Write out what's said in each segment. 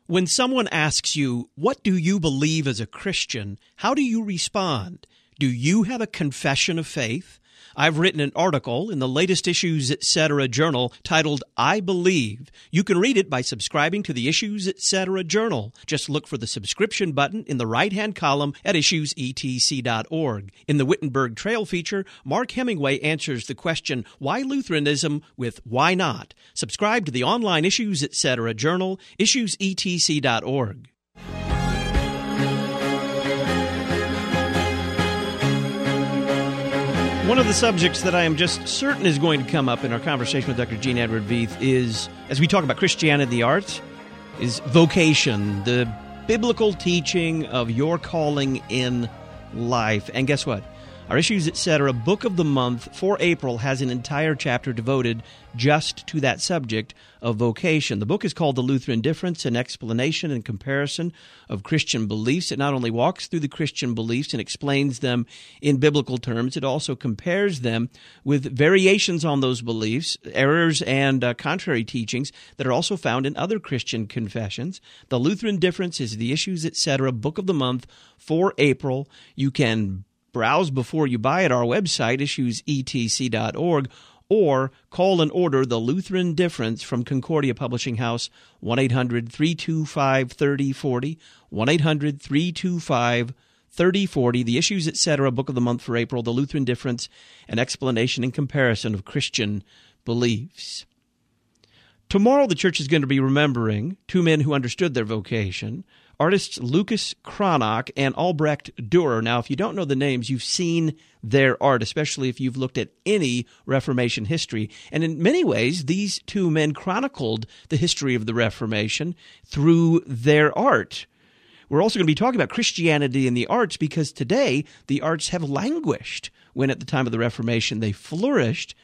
When someone asks you, what do you believe as a Christian, how do you respond? Do you have a confession of faith? I've written an article in the latest Issues Etc. journal titled, I Believe. You can read it by subscribing to the Issues Etc. journal. Just look for the subscription button in the right-hand column at issuesetc.org. In the Wittenberg Trail feature, Mark Hemingway answers the question, why Lutheranism, with why not? Subscribe to the online Issues Etc. journal, issuesetc.org. One of the subjects that I am just certain is going to come up in our conversation with Dr. Gene Edward Veith is, as we talk about Christianity, the arts, is vocation, the biblical teaching of your calling in life. And guess what? Our Issues Etc. Book of the Month for April has an entire chapter devoted just to that subject of vocation. The book is called The Lutheran Difference, an explanation and comparison of Christian beliefs. It not only walks through the Christian beliefs and explains them in biblical terms, it also compares them with variations on those beliefs, errors and contrary teachings that are also found in other Christian confessions. The Lutheran Difference is the Issues Etc. Book of the Month for April. You can browse before you buy at our website, issuesetc.org, or call and order The Lutheran Difference from Concordia Publishing House, 1-800-325-3040, 1-800-325-3040, the Issues Etc. Book of the Month for April, The Lutheran Difference, an explanation and comparison of Christian beliefs. Tomorrow the church is going to be remembering two men who understood their vocation, artists Lucas Cranach and Albrecht Dürer. Now, if you don't know the names, you've seen their art, especially if you've looked at any Reformation history. And in many ways, these two men chronicled the history of the Reformation through their art. We're also going to be talking about Christianity and the arts because today the arts have languished when at the time of the Reformation they flourished.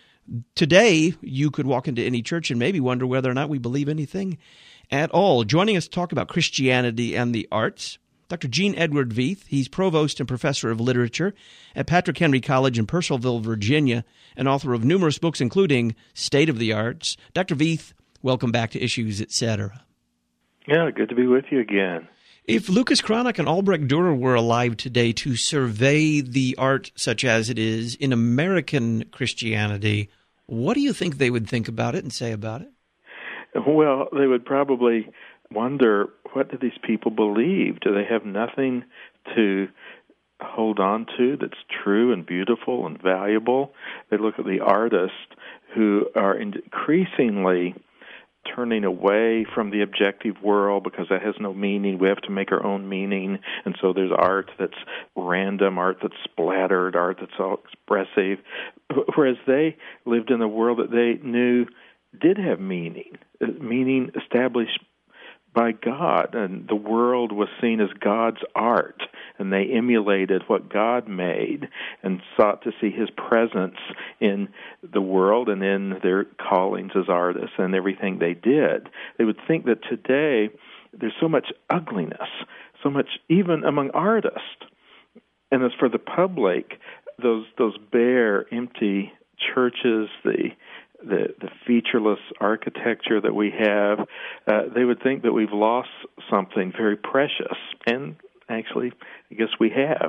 Today, you could walk into any church and maybe wonder whether or not we believe anything at all. Joining us to talk about Christianity and the arts, Dr. Gene Edward Veith. He's provost and professor of literature at Patrick Henry College in Purcellville, Virginia, and author of numerous books, including State of the Arts. Dr. Veith, welcome back to Issues Etc. Yeah, good to be with you again. If Lucas Cranach and Albrecht Dürer were alive today to survey the art such as it is in American Christianity, what do you think they would think about it and say about it? Well, they would probably wonder, what do these people believe? Do they have nothing to hold on to that's true and beautiful and valuable? They look at the artists who are increasingly turning away from the objective world because that has no meaning. We have to make our own meaning. And so there's art that's random, art that's splattered, art that's all expressive. Whereas they lived in a world that they knew did have meaning established by God, and the world was seen as God's art, and they emulated what God made and sought to see His presence in the world and in their callings as artists and everything they did. They would think that today there's so much ugliness, so much even among artists, and as for the public, those bare, empty churches, the featureless architecture that we have, they would think that we've lost something very precious. And actually, I guess we have.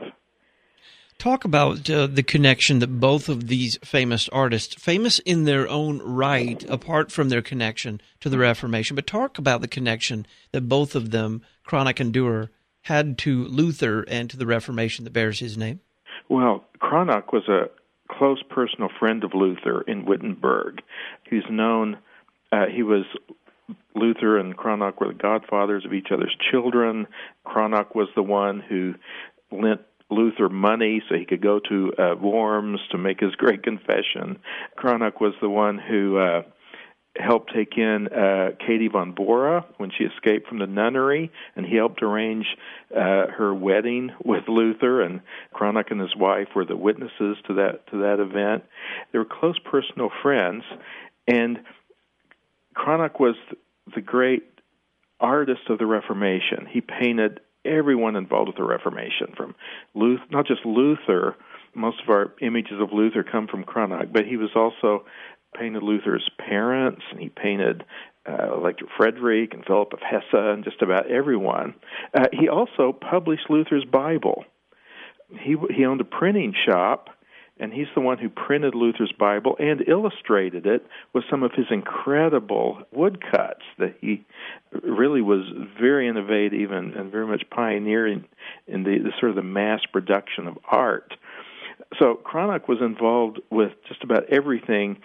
Talk about the connection that both of these famous artists, famous in their own right, apart from their connection to the Reformation, but talk about the connection that both of them, Cranach and Dürer, had to Luther and to the Reformation that bears his name. Well, Cranach was a close personal friend of Luther in Wittenberg. He's known, Luther and Cranach were the godfathers of each other's children. Cranach was the one who lent Luther money so he could go to Worms to make his great confession. Cranach was the one who helped take in Katie von Bora when she escaped from the nunnery, and he helped arrange her wedding with Luther, and Cranach and his wife were the witnesses to that event. They were close personal friends, and Cranach was the great artist of the Reformation. He painted everyone involved with the Reformation, from Luther, not just Luther. Most of our images of Luther come from Cranach, but he was also painted Luther's parents, and he painted Elector Frederick and Philip of Hesse and just about everyone. He also published Luther's Bible. He owned a printing shop, and he's the one who printed Luther's Bible and illustrated it with some of his incredible woodcuts. That he really was very innovative and very much pioneering in the sort of the mass production of art. So Cranach was involved with just about everything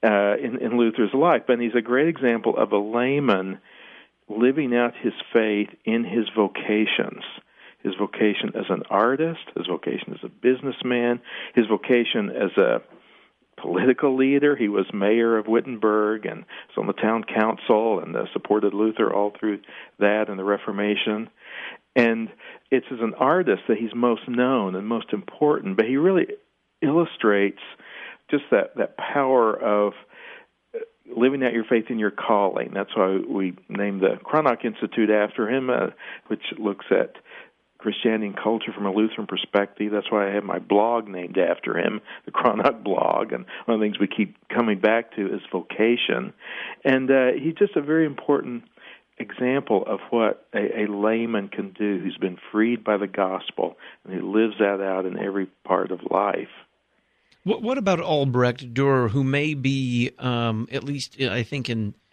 in Luther's life, and he's a great example of a layman living out his faith in his vocations. His vocation as an artist, his vocation as a businessman, his vocation as a political leader. He was mayor of Wittenberg and was on the town council and supported Luther all through that and the Reformation. And it's as an artist that he's most known and most important, but he really illustrates just that power of living out your faith in your calling. That's why we named the Cranach Institute after him, which looks at Christianity and culture from a Lutheran perspective. That's why I have my blog named after him, the Cranach blog. And one of the things we keep coming back to is vocation. And he's just a very important example of what a layman can do who's been freed by the gospel and who lives that out in every part of life. What about Albrecht Dürer, who may be, at least I think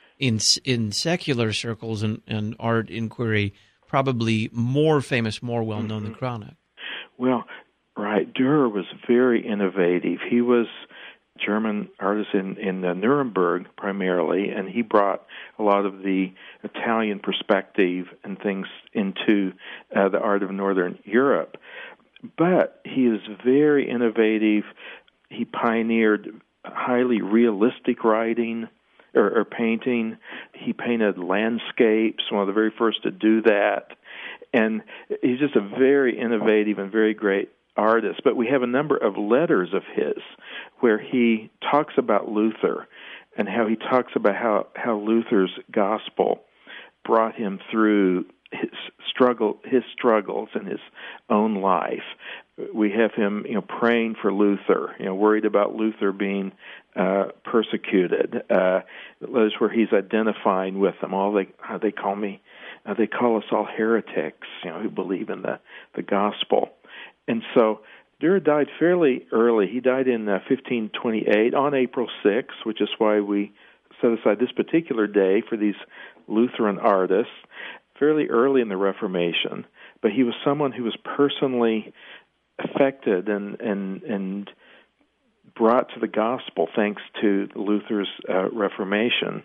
in secular circles and art inquiry, probably more famous, more well-known than Cranach? Well, right. Dürer was very innovative. He was a German artist in Nuremberg primarily, and he brought a lot of the Italian perspective and things into the art of Northern Europe. But he is very innovative. He pioneered highly realistic writing or painting. He painted landscapes, one of the very first to do that. And he's just a very innovative and very great artist. But we have a number of letters of his where he talks about Luther and how he talks about how Luther's gospel brought him through his struggles in his own life. We have him, praying for Luther, worried about Luther being persecuted. Letters where he's identifying with them. They call us all heretics, who believe in the gospel. And so Dürer died fairly early. He died in 1528 on April 6th, which is why we set aside this particular day for these Lutheran artists, fairly early in the Reformation. But he was someone who was personally affected and brought to the gospel thanks to Luther's Reformation.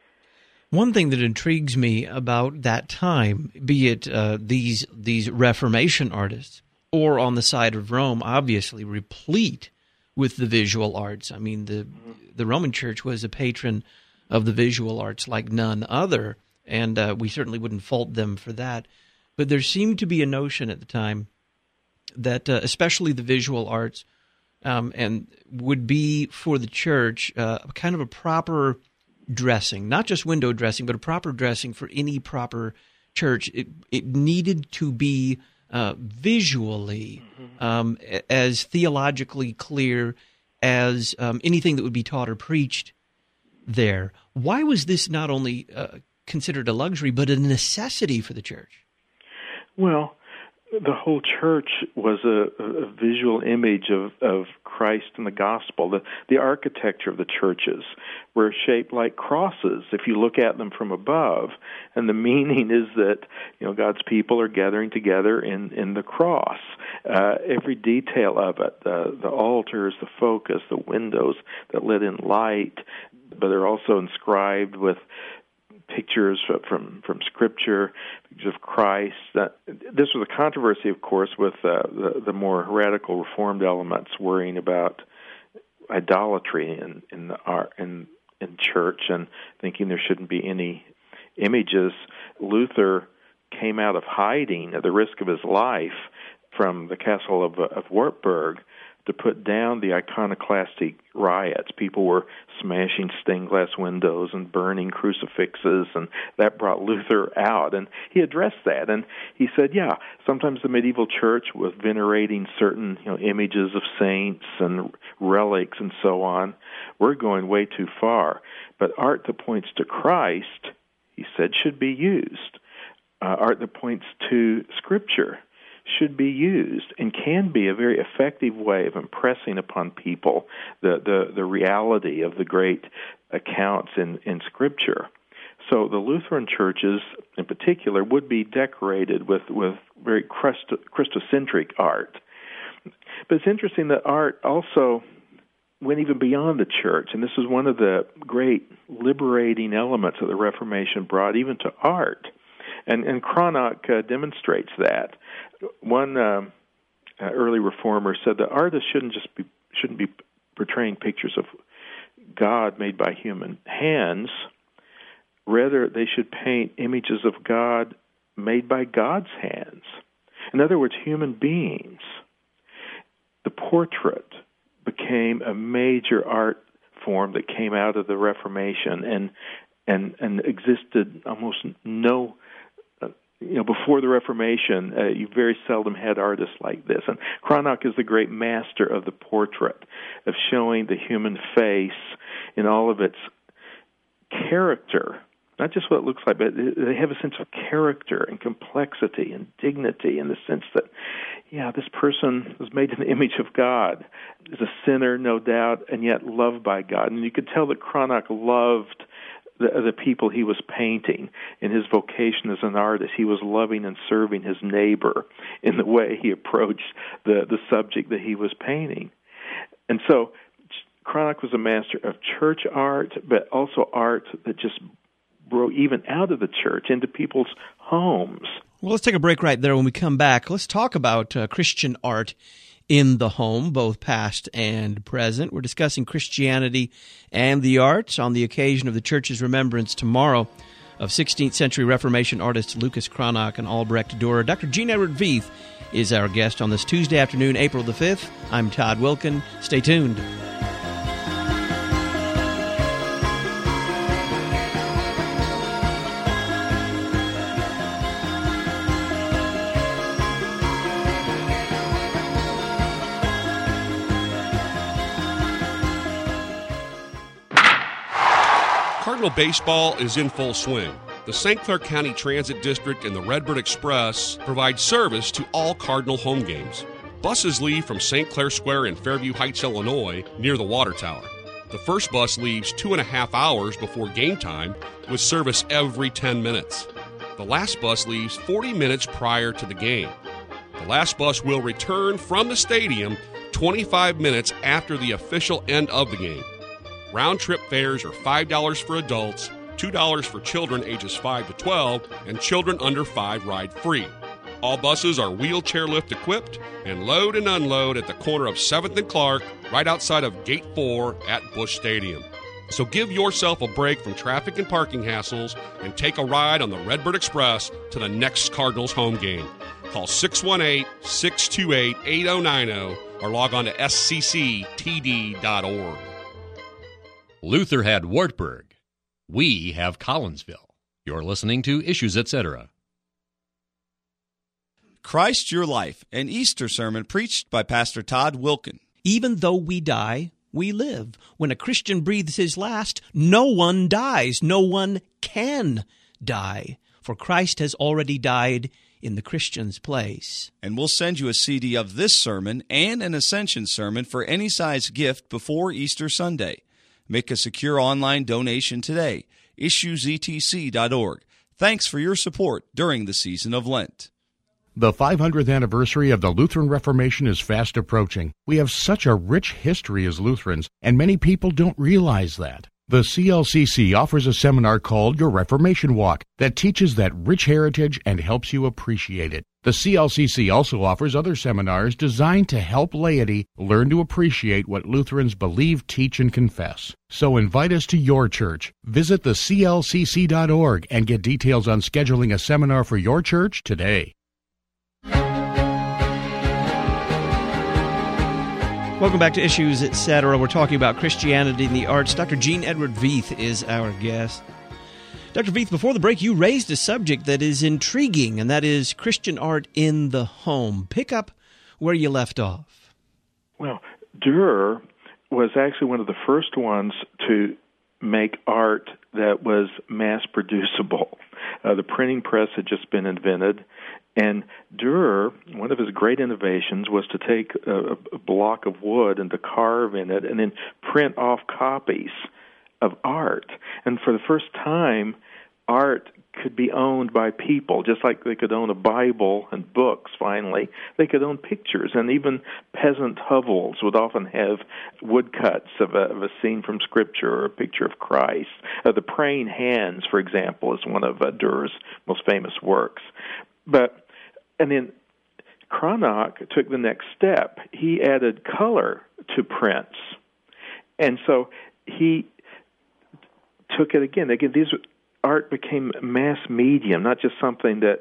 One thing that intrigues me about that time, be it these Reformation artists or on the side of Rome, obviously replete with the visual arts. I mean, the Roman Church was a patron of the visual arts like none other, and we certainly wouldn't fault them for that. But there seemed to be a notion at the time that especially the visual arts and would be for the church kind of a proper dressing, not just window dressing, but a proper dressing for any proper church. It needed to be visually as theologically clear as anything that would be taught or preached there. Why was this not only considered a luxury, but a necessity for the church? Well, the whole church was a visual image of Christ and the gospel. The architecture of the churches were shaped like crosses if you look at them from above. And the meaning is that God's people are gathering together in the cross. Every detail of it, the altars, the focus, the windows that let in light, but they're also inscribed with pictures from Scripture, pictures of Christ. This was a controversy, of course, with the more radical Reformed elements worrying about idolatry in church and thinking there shouldn't be any images. Luther came out of hiding at the risk of his life from the castle of Wartburg to put down the iconoclastic riots. People were smashing stained glass windows and burning crucifixes, and that brought Luther out. And he addressed that, and he said, sometimes the medieval church was venerating certain images of saints and relics and so on. We're going way too far. But art that points to Christ, he said, should be used. Art that points to Scripture should be used and can be a very effective way of impressing upon people the reality of the great accounts in Scripture. So the Lutheran churches, in particular, would be decorated with very Christocentric art. But it's interesting that art also went even beyond the church, and this is one of the great liberating elements that the Reformation brought even to art. And Cranach demonstrates that. One early reformer said that artists shouldn't be portraying pictures of God made by human hands. Rather, they should paint images of God made by God's hands. In other words, human beings. The portrait became a major art form that came out of the Reformation and existed almost no. Before the Reformation, you very seldom had artists like this. And Cranach is the great master of the portrait, of showing the human face in all of its character. Not just what it looks like, but they have a sense of character and complexity and dignity in the sense that, this person was made in the image of God, is a sinner, no doubt, and yet loved by God. And you could tell that Cranach loved the people he was painting. In his vocation as an artist, he was loving and serving his neighbor in the way he approached the subject that he was painting. And so Cranach was a master of church art, but also art that just broke even out of the church into people's homes. Well, let's take a break right there. When we come back, let's talk about Christian art in the home, both past and present. We're discussing Christianity and the arts on the occasion of the Church's remembrance tomorrow of 16th century Reformation artists Lucas Cranach and Albrecht Dürer. Dr. Gene Edward Veith is our guest on this Tuesday afternoon, April the 5th. I'm Todd Wilken. Stay tuned. Cardinal baseball is in full swing. The St. Clair County Transit District and the Redbird Express provide service to all Cardinal home games. Buses leave from St. Clair Square in Fairview Heights, Illinois, near the water tower. The first bus leaves 2.5 hours before game time, with service every 10 minutes. The last bus leaves 40 minutes prior to the game. The last bus will return from the stadium 25 minutes after the official end of the game. Round-trip fares are $5 for adults, $2 for children ages 5 to 12, and children under 5 ride free. All buses are wheelchair lift equipped and load and unload at the corner of 7th and Clark, right outside of Gate 4 at Busch Stadium. So give yourself a break from traffic and parking hassles and take a ride on the Redbird Express to the next Cardinals home game. Call 618-628-8090 or log on to scctd.org. Luther had Wartburg. We have Collinsville. You're listening to Issues, Etc. Christ Your Life, an Easter sermon preached by Pastor Todd Wilken. Even though we die, we live. When a Christian breathes his last, no one dies. No one can die. For Christ has already died in the Christian's place. And we'll send you a CD of this sermon and an Ascension sermon for any size gift before Easter Sunday. Make a secure online donation today. IssuesETC.org. Thanks for your support during the season of Lent. The 500th anniversary of the Lutheran Reformation is fast approaching. We have such a rich history as Lutherans, and many people don't realize that. The CLCC offers a seminar called Your Reformation Walk that teaches that rich heritage and helps you appreciate it. The CLCC also offers other seminars designed to help laity learn to appreciate what Lutherans believe, teach, and confess. So invite us to your church. Visit theclcc.org and get details on scheduling a seminar for your church today. Welcome back to Issues, Etc. We're talking about Christianity and the arts. Dr. Gene Edward Veith is our guest. Dr. Veith, before the break, you raised a subject that is intriguing, and that is Christian art in the home. Pick up where you left off. Well, Dürer was actually one of the first ones to make art that was mass-producible. The printing press had just been invented, and Dürer, one of his great innovations was to take a block of wood and to carve in it and then print off copies of art. And for the first time, art could be owned by people, just like they could own a Bible and books, finally. They could own pictures, and even peasant hovels would often have woodcuts of a scene from Scripture or a picture of Christ. The Praying Hands, for example, is one of Dürer's most famous works. And then Cranach took the next step. He added color to prints. And so he took it again. These art became mass medium, not just something that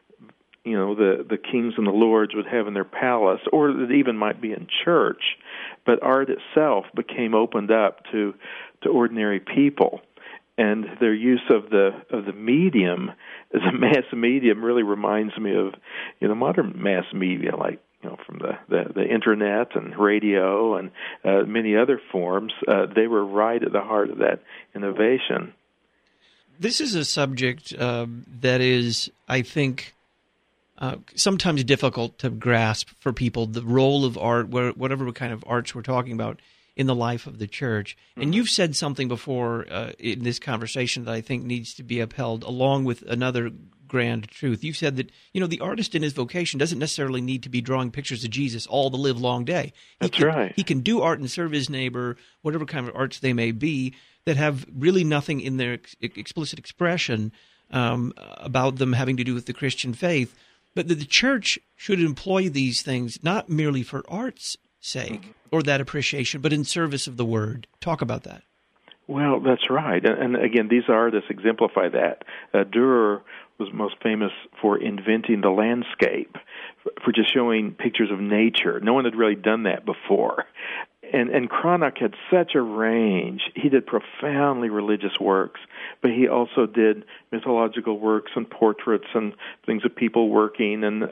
the kings and the lords would have in their palace, or that even might be in church. But art itself became opened up to ordinary people. And their use of the medium as a mass medium really reminds me of modern mass media, like from the internet and radio and many other forms. They were right at the heart of that innovation. This is a subject that is, I think, sometimes difficult to grasp for people. The role of art, whatever kind of arts we're talking about, in the life of the church. And you've said something before in this conversation that I think needs to be upheld, along with another grand truth. You've said that, the artist in his vocation doesn't necessarily need to be drawing pictures of Jesus all the live long day. That's right. He can do art and serve his neighbor, whatever kind of arts they may be, that have really nothing in their explicit expression about them having to do with the Christian faith. But the church should employ these things not merely for art's sake or that appreciation, but in service of the Word. Talk about that. Well, that's right. And again, these artists exemplify that. Dürer was most famous for inventing the landscape, for just showing pictures of nature. No one had really done that before. And Cranach had such a range. He did profoundly religious works, but he also did mythological works and portraits and things of people working, and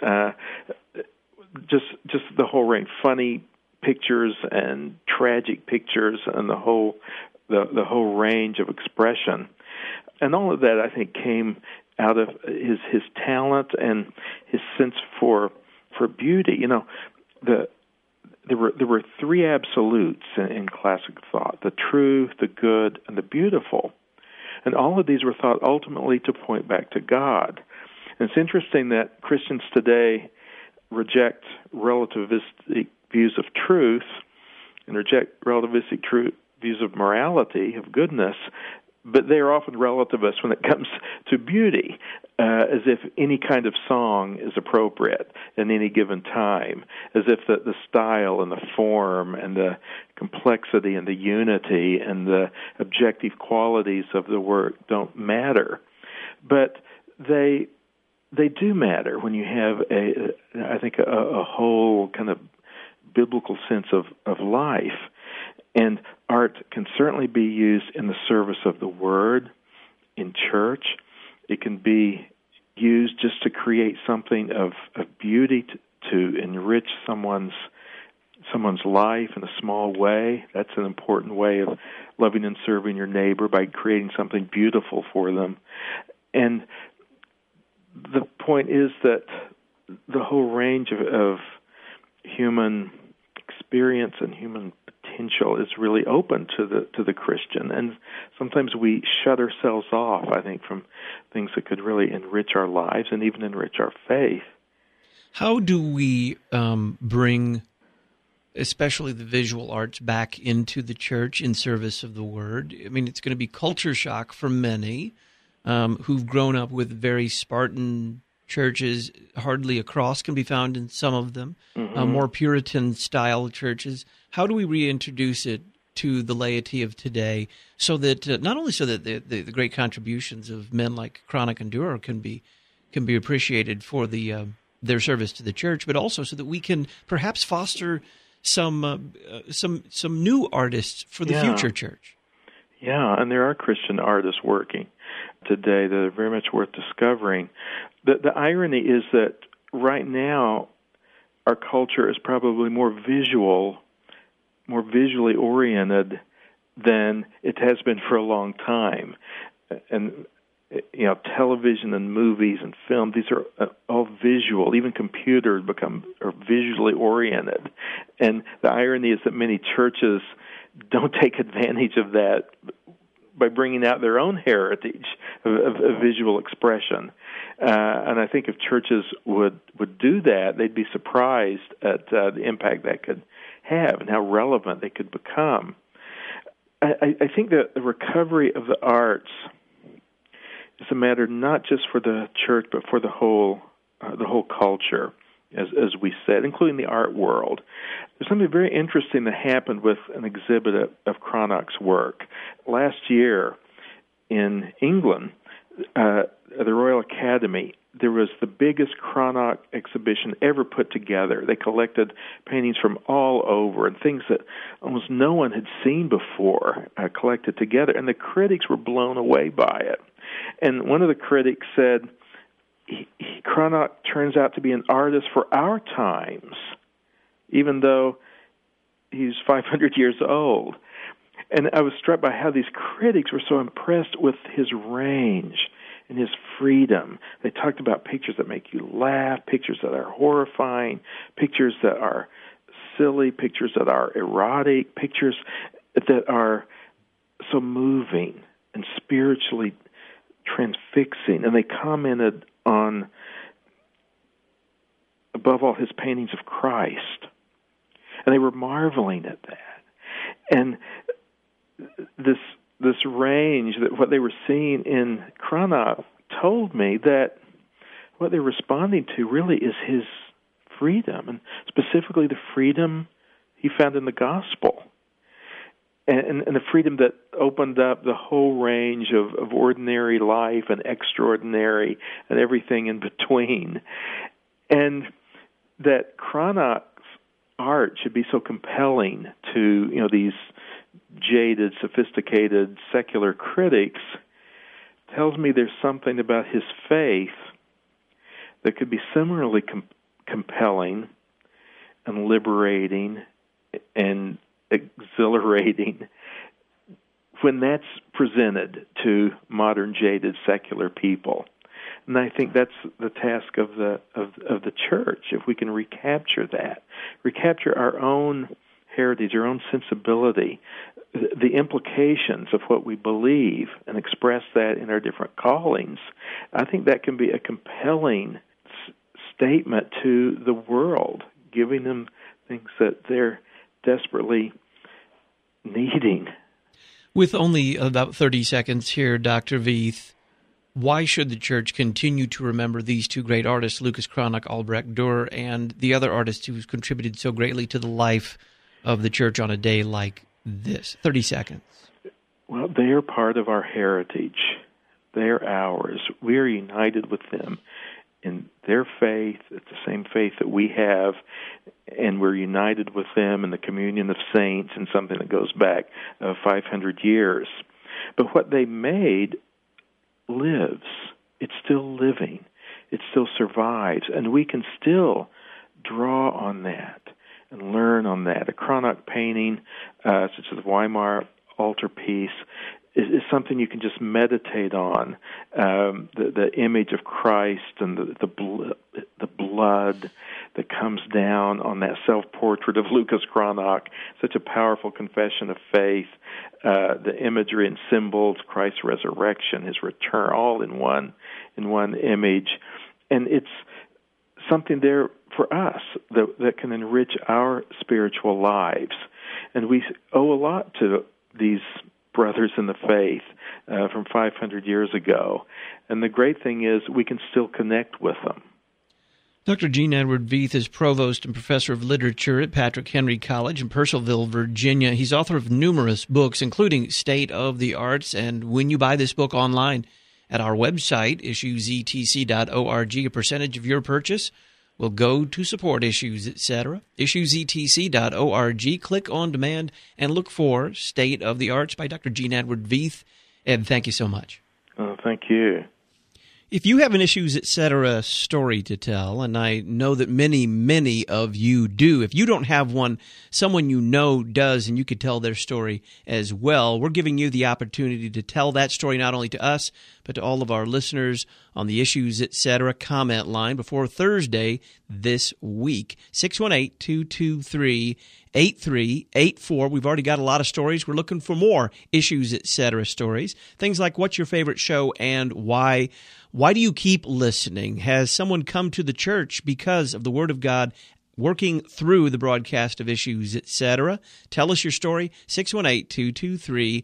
just the whole range. Funny pictures and tragic pictures, and the whole range of expression. And all of that, I think, came out of his talent and his sense for beauty. There were three absolutes in classic thought: the true, the good, and the beautiful. And all of these were thought ultimately to point back to God. And it's interesting that Christians today reject relativistic views of truth and reject relativistic views of morality, of goodness, but they are often relativists when it comes to beauty, as if any kind of song is appropriate in any given time, as if the style and the form and the complexity and the unity and the objective qualities of the work don't matter. But they do matter when you have a whole kind of biblical sense of life. And art can certainly be used in the service of the Word, in church. It can be used just to create something of beauty to enrich someone's life in a small way. That's an important way of loving and serving your neighbor, by creating something beautiful for them. And the point is that the whole range of human experience and human potential is really open to the Christian, and sometimes we shut ourselves off, I think, from things that could really enrich our lives and even enrich our faith. How do we bring, especially the visual arts, back into the church in service of the Word? I mean, it's going to be culture shock for many who've grown up with very Spartan churches. Hardly a cross can be found in some of them, more Puritan-style churches. How do we reintroduce it to the laity of today, so that not only so that the great contributions of men like Cranach and Dürer can be appreciated for their service to the church, but also so that we can perhaps foster some new artists for the future church. Yeah, and there are Christian artists working today that are very much worth discovering. The irony is that right now our culture is probably more visually oriented than it has been for a long time. And television and movies and film, these are all visual. Even computers are visually oriented. And the irony is that many churches don't take advantage of that by bringing out their own heritage of visual expression. And I think if churches would do that, they'd be surprised at the impact that could have and how relevant they could become. I think that the recovery of the arts is a matter not just for the church, but for the whole culture, as we said, including the art world. There's something very interesting that happened with an exhibit of Cranach's work. Last year in England, at the Royal Academy, there was the biggest Cranach exhibition ever put together. They collected paintings from all over and things that almost no one had seen before collected together, and the critics were blown away by it. And one of the critics said, Cranach turns out to be an artist for our times, even though he's 500 years old. And I was struck by how these critics were so impressed with his range and his freedom. They talked about pictures that make you laugh, pictures that are horrifying, pictures that are silly, pictures that are erotic, pictures that are so moving and spiritually transfixing. And they commented on, above all, his paintings of Christ. And they were marveling at that. And this range, that what they were seeing in Cranach, told me that what they're responding to really is his freedom, and specifically the freedom he found in the gospel. And the freedom that opened up the whole range of ordinary life and extraordinary and everything in between. And that Cranach's art should be so compelling to, these jaded, sophisticated, secular critics tells me there's something about his faith that could be similarly compelling and liberating and exhilarating when that's presented to modern, jaded, secular people. And I think that's the task of the church, if we can recapture our own heritage, our own sensibility, the implications of what we believe, and express that in our different callings. I think that can be a compelling statement to the world, giving them things that they're desperately needing. With only about 30 seconds here, Dr. Veith, why should the church continue to remember these two great artists, Lucas Cranach, Albrecht Dürer, and the other artist who's contributed so greatly to the life of the church on a day like this? 30 seconds. Well, they are part of our heritage. They are ours. We are united with them in their faith. It's the same faith that we have, and we're united with them in the communion of saints and something that goes back 500 years. But what they made lives. It's still living. It still survives, and we can still draw on that and learn on that. A Cranach painting, such as the Weimar altarpiece, is something you can just meditate on. The image of Christ and the blood that comes down on that self-portrait of Lucas Cranach, such a powerful confession of faith. The imagery and symbols, Christ's resurrection, his return, all in one image, and it's something there for us that can enrich our spiritual lives. And we owe a lot to these brothers in the faith from 500 years ago. And the great thing is we can still connect with them. Dr. Gene Edward Veith is Provost and Professor of Literature at Patrick Henry College in Purcellville, Virginia. He's author of numerous books, including State of the Arts. And when you buy this book online at our website, issuesetc.org, a percentage of your purchase will go to support Issues Etc. IssuesETC.org. Click on demand and look for State of the Arts by Dr. Gene Edward Veith. Ed, thank you so much. Oh, thank you. If you have an Issues Etc. story to tell, and I know that many of you do, if you don't have one, someone you know does, and you could tell their story as well, we're giving you the opportunity to tell that story not only to us, but to all of our listeners on the Issues Etc. comment line before Thursday this week. 618-223-8384. We've already got a lot of stories. We're looking for more Issues Etc. stories. Things like, what's your favorite show and why? Why do you keep listening? Has someone come to the church because of the Word of God working through the broadcast of Issues Etc.? Tell us your story, 618-223-8384,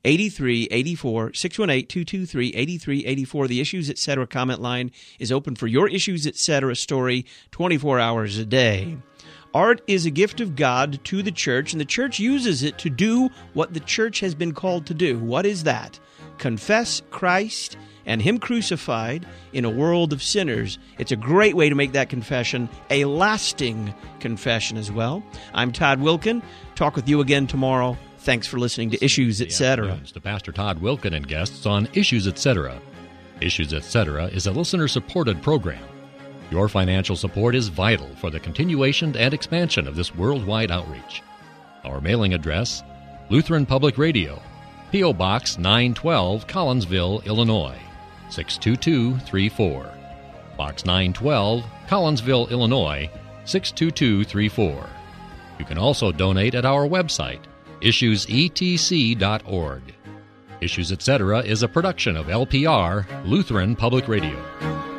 618-223-8384. The Issues Etc. comment line is open for your Issues Etc. story 24 hours a day. Art is a gift of God to the church, and the church uses it to do what the church has been called to do. What is that? Confess Christ and Him crucified in a world of sinners. It's a great way to make that confession a lasting confession as well. I'm Todd Wilkin. Talk with you again tomorrow. Thanks for listening to Issues Etc. To Pastor Todd Wilkin and guests on Issues Etc. Issues Etc. is a listener-supported program. Your financial support is vital for the continuation and expansion of this worldwide outreach. Our mailing address, Lutheran Public Radio, P.O. Box 912, Collinsville, Illinois, 62234. Box 912, Collinsville, Illinois, 62234. You can also donate at our website, issuesetc.org. Issues Etc. is a production of LPR, Lutheran Public Radio.